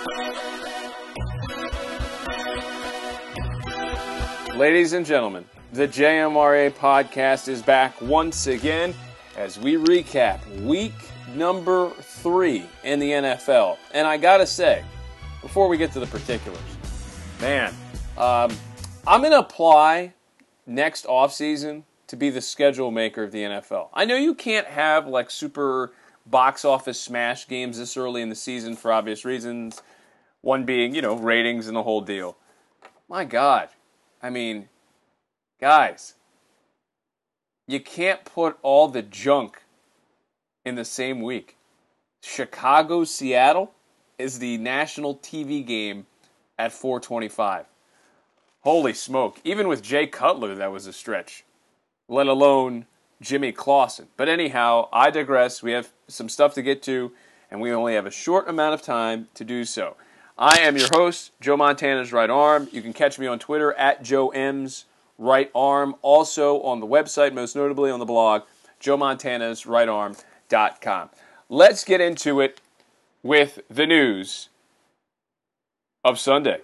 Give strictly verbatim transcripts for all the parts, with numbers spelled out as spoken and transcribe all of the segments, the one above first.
Ladies and gentlemen, the J M R A podcast is back once again as we recap week number three in the N F L. And I gotta say, before we get to the particulars, man, um, I'm going to apply next offseason to be the schedule maker of the N F L. I know you can't have like super box office smash games this early in the season for obvious reasons, one being, you know, ratings and the whole deal. My God. I mean, guys, you can't put all the junk in the same week. Chicago-Seattle is the national T V game at four twenty-five. Holy smoke. Even with Jay Cutler, that was a stretch, let alone Jimmy Clausen. But anyhow, I digress. We have some stuff to get to, and we only have a short amount of time to do so. I am your host, Joe Montana's Right Arm. You can catch me on Twitter at Joe M's Right Arm. Also on the website, most notably on the blog, joe montanas right arm dot com. Let's get into it with the news of Sunday.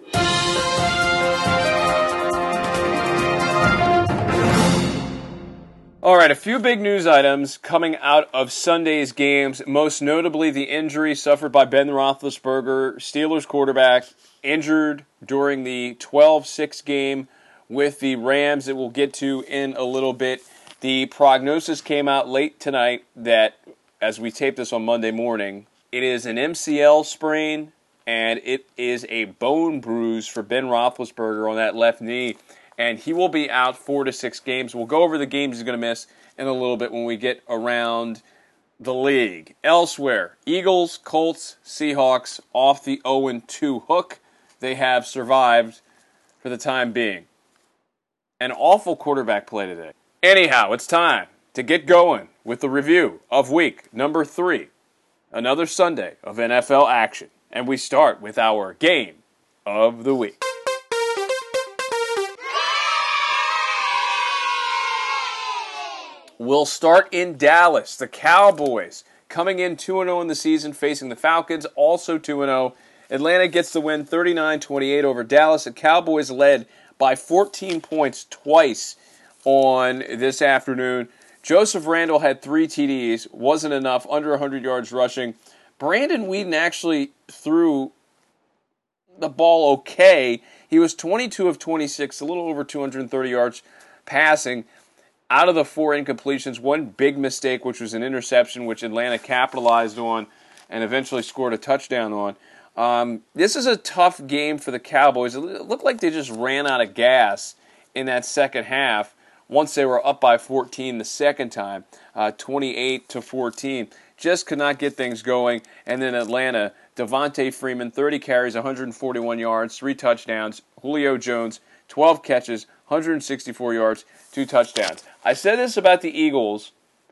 All right, a few big news items coming out of Sunday's games, most notably the injury suffered by Ben Roethlisberger, Steelers quarterback, injured during the twelve six game with the Rams that we'll get to in a little bit. The prognosis came out late tonight that, as we tape this on Monday morning, it is an M C L sprain and it is a bone bruise for Ben Roethlisberger on that left knee. And he will be out four to six games. We'll go over the games he's going to miss in a little bit when we get around the league. Elsewhere, Eagles, Colts, Seahawks off the oh and two hook. They have survived for the time being. An awful quarterback play today. Anyhow, it's time to get going with the review of week number three. Another Sunday of N F L action. And we start with our game of the week. We'll start in Dallas. The Cowboys coming in two and oh in the season, facing the Falcons, also two and oh. Atlanta gets the win thirty-nine twenty-eight over Dallas. The Cowboys led by fourteen points twice on this afternoon. Joseph Randle had three T Ds, wasn't enough, under one hundred yards rushing. Brandon Weeden actually threw the ball okay. He was twenty-two of twenty-six, a little over two hundred thirty yards passing. Out of the four incompletions, one big mistake, which was an interception, which Atlanta capitalized on and eventually scored a touchdown on. Um, this is a tough game for the Cowboys. It looked like they just ran out of gas in that second half once they were up by fourteen the second time, uh, twenty-eight to fourteen. Just could not get things going. And then Atlanta, Devontae Freeman, thirty carries, one hundred forty-one yards, three touchdowns. Julio Jones, twelve catches, one hundred sixty-four yards, two touchdowns. I said this about the Eagles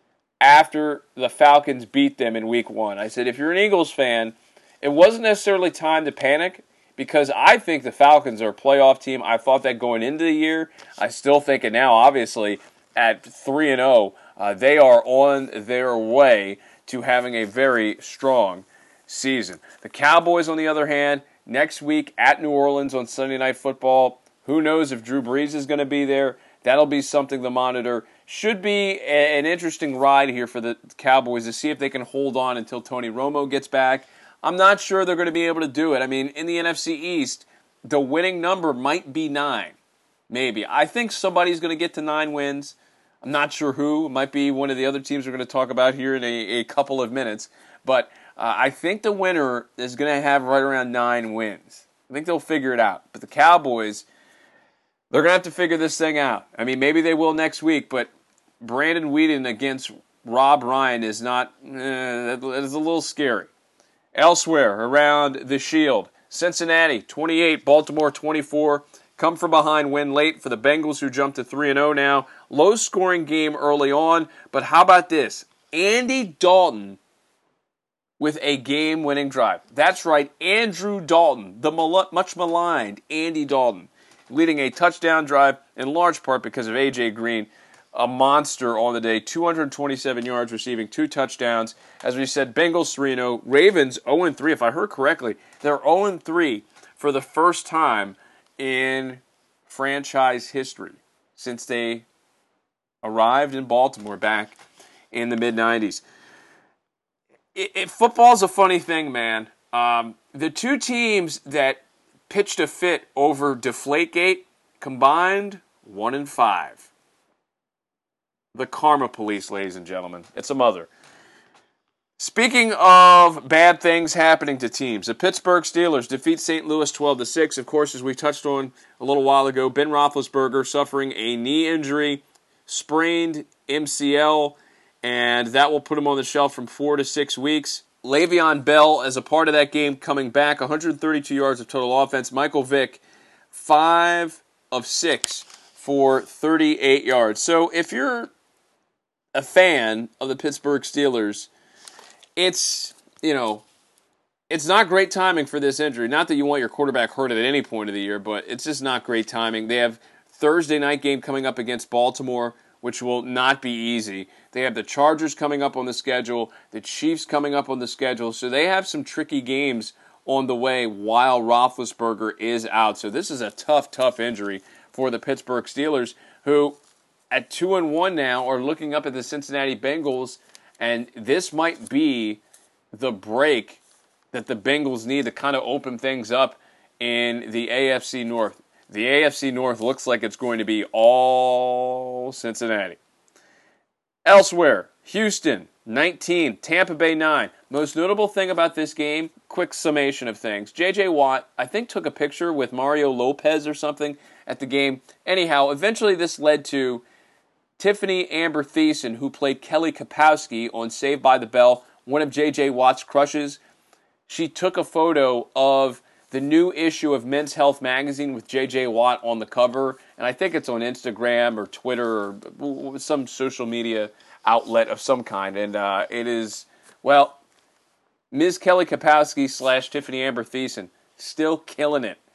after the Falcons beat them in week one. I said, if you're an Eagles fan, it wasn't necessarily time to panic because I think the Falcons are a playoff team. I thought that going into the year. I still think it now, obviously, at three and oh, uh, they are on their way to having a very strong season. The Cowboys, on the other hand, next week at New Orleans on Sunday Night Football. Who knows if Drew Brees is going to be there? That'll be something to monitor. Should be a, an interesting ride here for the Cowboys to see if they can hold on until Tony Romo gets back. I'm not sure they're going to be able to do it. I mean, in the N F C East, the winning number might be nine. Maybe. I think somebody's going to get to nine wins. I'm not sure who. It might be one of the other teams we're going to talk about here in a, a couple of minutes. But uh, I think the winner is going to have right around nine wins. I think they'll figure it out. But the Cowboys, they're going to have to figure this thing out. I mean, maybe they will next week, but Brandon Weeden against Rob Ryan is not, eh, that is a little scary. Elsewhere, around the Shield, Cincinnati, twenty-eight, Baltimore, twenty-four. Come from behind, win late for the Bengals, who jumped to three and oh now. Low-scoring game early on, but how about this? Andy Dalton with a game-winning drive. That's right, Andrew Dalton, the mal- much maligned Andy Dalton, leading a touchdown drive in large part because of A J Green. a monster on the day, two hundred twenty-seven yards receiving, two touchdowns. As we said, Bengals three and oh, Ravens oh and three, if I heard correctly. They're oh and three for the first time in franchise history since they arrived in Baltimore back in the mid nineties. It, it, football's a funny thing, man. Um, the two teams that pitched a fit over Deflategate combined one and five. The Karma Police, ladies and gentlemen. It's a mother. Speaking of bad things happening to teams, the Pittsburgh Steelers defeat Saint Louis twelve to six. Of course, as we touched on a little while ago, Ben Roethlisberger suffering a knee injury, sprained M C L, and that will put him on the shelf from four to six weeks. Le'Veon Bell, as a part of that game, coming back, one hundred thirty-two yards of total offense. Michael Vick, five of six for thirty-eight yards. So if you're a fan of the Pittsburgh Steelers, it's, you know, it's not great timing for this injury. Not that you want your quarterback hurt at any point of the year, but it's just not great timing. They have Thursday night game coming up against Baltimore, which will not be easy. They have the Chargers coming up on the schedule, the Chiefs coming up on the schedule, so they have some tricky games on the way while Roethlisberger is out. So this is a tough, tough injury for the Pittsburgh Steelers, who at two and one now are looking up at the Cincinnati Bengals, and this might be the break that the Bengals need to kind of open things up in the A F C North. The A F C North looks like it's going to be all Cincinnati. Elsewhere, Houston, nineteen, Tampa Bay, nine. Most notable thing about this game, quick summation of things. J J. Watt, I think, took a picture with Mario Lopez or something at the game. Anyhow, eventually this led to Tiffany Amber Thiessen, who played Kelly Kapowski on Saved by the Bell, one of J J. Watt's crushes. She took a photo of the new issue of Men's Health magazine with J J. Watt on the cover, and I think it's on Instagram or Twitter or some social media outlet of some kind, and uh, it is, well, Miz Kelly Kapowski slash Tiffany Amber Thiessen, still killing it,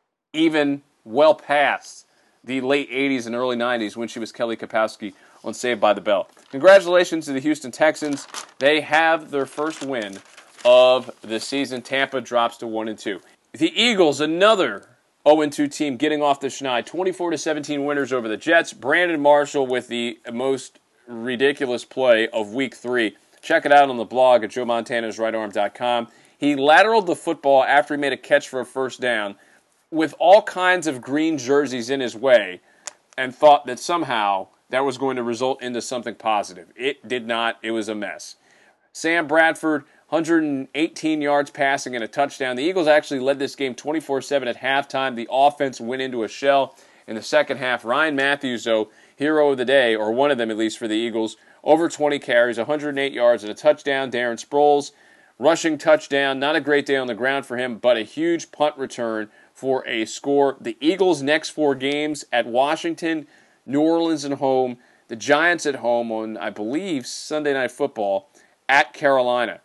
even well past the late eighties and early nineties when she was Kelly Kapowski on Saved by the Bell. Congratulations to the Houston Texans. They have their first win of the season. Tampa drops to one and two. The Eagles, another oh and two team getting off the schneid. twenty-four to seventeen winners over the Jets. Brandon Marshall with the most ridiculous play of week three. Check it out on the blog at joe montana's right arm dot com. He lateraled the football after he made a catch for a first down with all kinds of green jerseys in his way and thought that somehow that was going to result into something positive. It did not. It was a mess. Sam Bradford, one hundred eighteen yards passing and a touchdown. The Eagles actually led this game twenty-four seven at halftime. The offense went into a shell in the second half. Ryan Matthews, though, hero of the day, or one of them at least for the Eagles, over twenty carries, one hundred eight yards and a touchdown. Darren Sproles, rushing touchdown. Not a great day on the ground for him, but a huge punt return for a score. The Eagles' next four games at Washington, New Orleans at home, the Giants at home on, I believe, Sunday Night Football, at Carolina.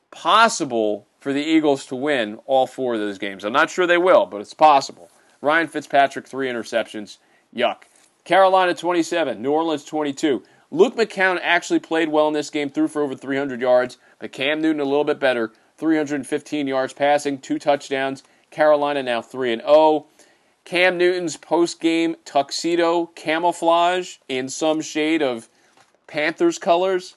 Possible for the Eagles to win all four of those games. I'm not sure they will, but it's possible. Ryan Fitzpatrick, three interceptions. Yuck. Carolina, twenty-seven. New Orleans, twenty-two. Luke McCown actually played well in this game, threw for over three hundred yards, but Cam Newton a little bit better, three hundred fifteen yards passing, two touchdowns. Carolina now three and oh. Cam Newton's post-game tuxedo camouflage in some shade of Panthers colors.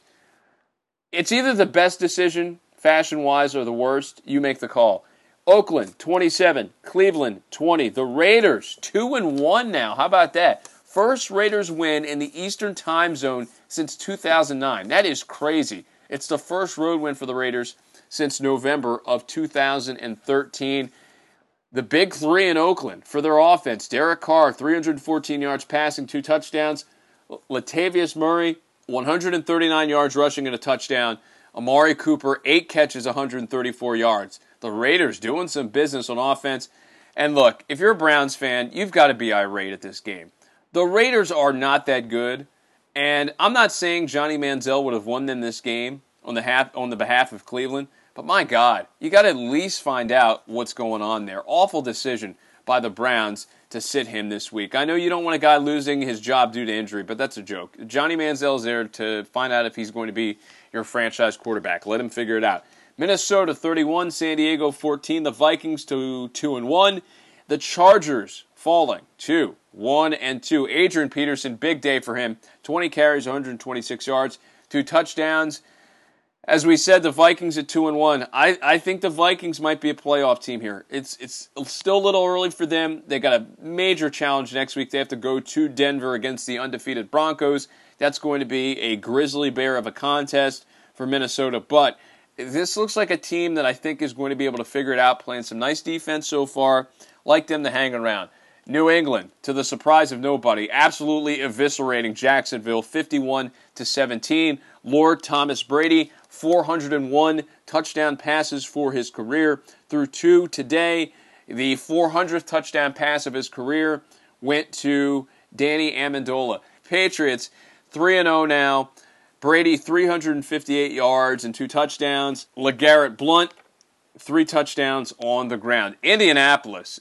It's either the best decision, fashion-wise, or the worst. You make the call. Oakland, twenty-seven. Cleveland, twenty. The Raiders, two and one now. How about that? First Raiders win in the Eastern Time Zone since two thousand nine. That is crazy. It's the first road win for the Raiders since November of two thousand thirteen. The big three in Oakland for their offense. Derek Carr, three hundred fourteen yards passing, two touchdowns. Latavius Murray, one hundred thirty-nine yards rushing and a touchdown. Amari Cooper, eight catches, one hundred thirty-four yards. The Raiders doing some business on offense. And look, if you're a Browns fan, you've got to be irate at this game. The Raiders are not that good, and I'm not saying Johnny Manziel would have won them this game on the half, on the behalf of Cleveland, but my God, you got to at least find out what's going on there. Awful decision by the Browns to sit him this week. I know you don't want a guy losing his job due to injury, but that's a joke. Johnny Manziel is there to find out if he's going to be your franchise quarterback. Let him figure it out. Minnesota thirty-one, San Diego fourteen. The Vikings to two and one. The Chargers falling to one and two. Adrian Peterson, big day for him. twenty carries, one hundred twenty-six yards, two touchdowns. As we said, the Vikings at two and one. I, I think the Vikings might be a playoff team here. It's it's still a little early for them. They got a major challenge next week. They have to go to Denver against the undefeated Broncos. That's going to be a grizzly bear of a contest for Minnesota. But this looks like a team that I think is going to be able to figure it out, playing some nice defense so far. Like them to hang around. New England, to the surprise of nobody, absolutely eviscerating Jacksonville, fifty-one to seventeen. Lord Thomas Brady, four hundred one touchdown passes for his career. Through two today, the four hundredth touchdown pass of his career went to Danny Amendola. Patriots, three and oh now. Brady, three hundred fifty-eight yards and two touchdowns. LeGarrette Blount, three touchdowns on the ground. Indianapolis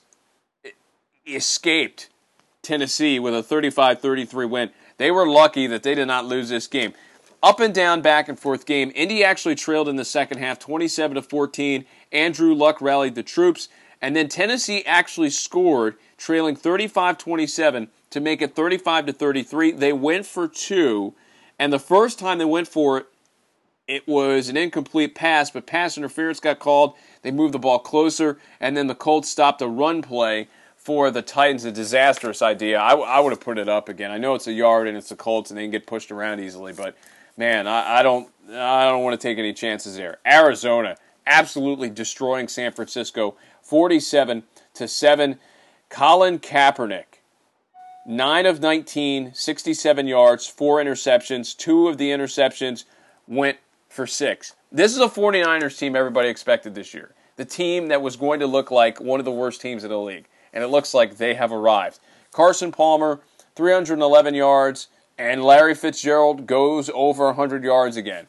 escaped Tennessee with a thirty-five thirty-three win. They were lucky that they did not lose this game. Up and down, back and forth game. Indy actually trailed in the second half, twenty-seven to fourteen. Andrew Luck rallied the troops. And then Tennessee actually scored, trailing thirty-five twenty-seven to make it thirty-five to thirty-three. They went for two. And the first time they went for it, it was an incomplete pass, but pass interference got called. They moved the ball closer, and then the Colts stopped a run play for the Titans. A disastrous idea. I, I would have put it up again. I know it's a yard and it's the Colts and they can get pushed around easily, but man, I, I don't I don't want to take any chances there. Arizona absolutely destroying San Francisco, forty-seven to seven. Colin Kaepernick, nine of nineteen, sixty-seven yards, four interceptions. Two of the interceptions went for six. This is a 49ers team everybody expected this year. The team that was going to look like one of the worst teams in the league. And it looks like they have arrived. Carson Palmer, three hundred eleven yards, and Larry Fitzgerald goes over one hundred yards again.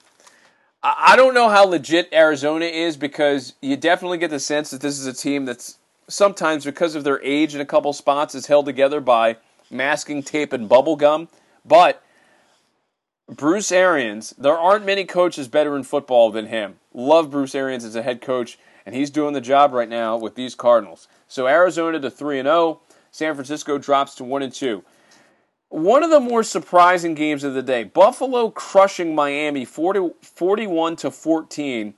I don't know how legit Arizona is, because you definitely get the sense that this is a team that's sometimes, because of their age in a couple spots, is held together by masking tape and bubble gum. But Bruce Arians, there aren't many coaches better in football than him. Love Bruce Arians as a head coach, and he's doing the job right now with these Cardinals. So Arizona to three and oh, San Francisco drops to one and two. One of the more surprising games of the day, Buffalo crushing Miami forty, forty-one to fourteen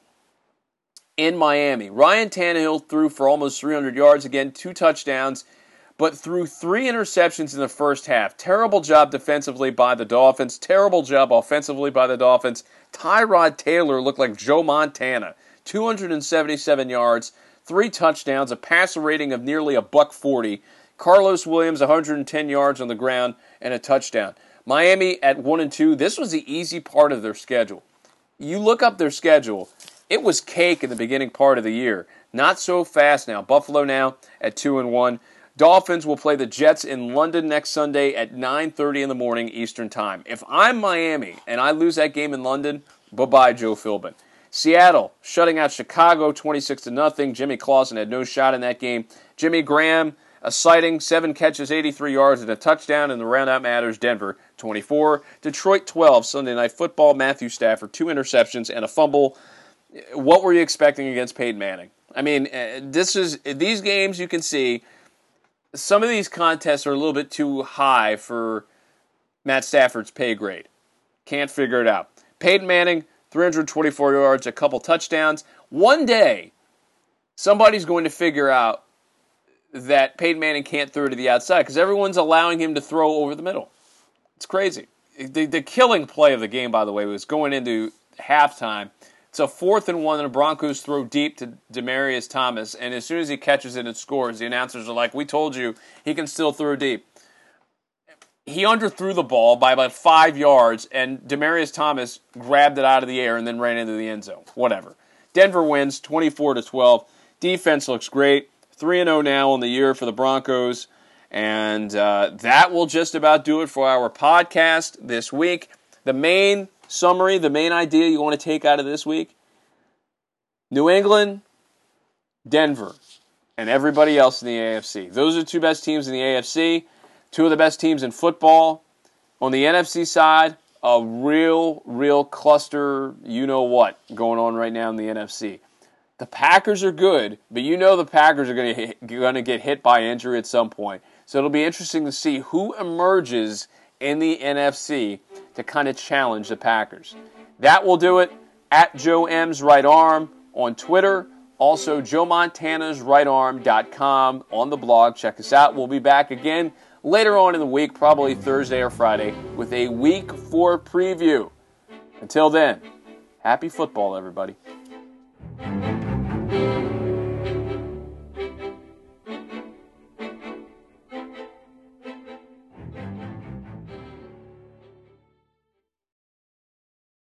in Miami. Ryan Tannehill threw for almost three hundred yards again, two touchdowns, but threw three interceptions in the first half. Terrible job defensively by the Dolphins. Terrible job offensively by the Dolphins. Tyrod Taylor looked like Joe Montana. two hundred seventy-seven yards, three touchdowns, a passer rating of nearly a buck forty. Carlos Williams, one hundred ten yards on the ground, and a touchdown. Miami at one and two. This was the easy part of their schedule. You look up their schedule, it was cake in the beginning part of the year. Not so fast now. Buffalo now at two and one. Dolphins will play the Jets in London next Sunday at nine thirty in the morning Eastern Time. If I'm Miami and I lose that game in London, bye-bye Joe Philbin. Seattle shutting out Chicago twenty-six to nothing. Jimmy Clausen had no shot in that game. Jimmy Graham, a sighting, seven catches, eighty-three yards, and a touchdown in the roundout matters. Denver twenty-four. Detroit twelve. Sunday Night Football. Matthew Stafford, two interceptions and a fumble. What were you expecting against Peyton Manning? I mean, this is these games you can see. Some of these contests are a little bit too high for Matt Stafford's pay grade. Can't figure it out. Peyton Manning, three hundred twenty-four yards, a couple touchdowns. One day, somebody's going to figure out that Peyton Manning can't throw to the outside because everyone's allowing him to throw over the middle. It's crazy. The, the killing play of the game, by the way, was going into halftime. It's a fourth and one, and the Broncos throw deep to Demaryius Thomas, and as soon as he catches it and scores, the announcers are like, we told you he can still throw deep. He underthrew the ball by about five yards, and Demaryius Thomas grabbed it out of the air and then ran into the end zone. Whatever. Denver wins twenty-four to twelve. Defense looks great. three and oh now on the year for the Broncos. And uh, that will just about do it for our podcast this week. The main summary, the main idea you want to take out of this week: New England, Denver. and everybody else in the A F C. Those are the two best teams in the A F C, two of the best teams in football. On the N F C side, a real, real cluster, you-know-what, going on right now in the N F C. The Packers are good, but you know the Packers are going to going to get hit by injury at some point. So it'll be interesting to see who emerges in the N F C to kind of challenge the Packers. That will do it. At Joe M's Right Arm on Twitter. Also, joe montana's right arm dot com on the blog. Check us out. We'll be back again later on in the week, probably Thursday or Friday, with a Week four preview. Until then, happy football, everybody.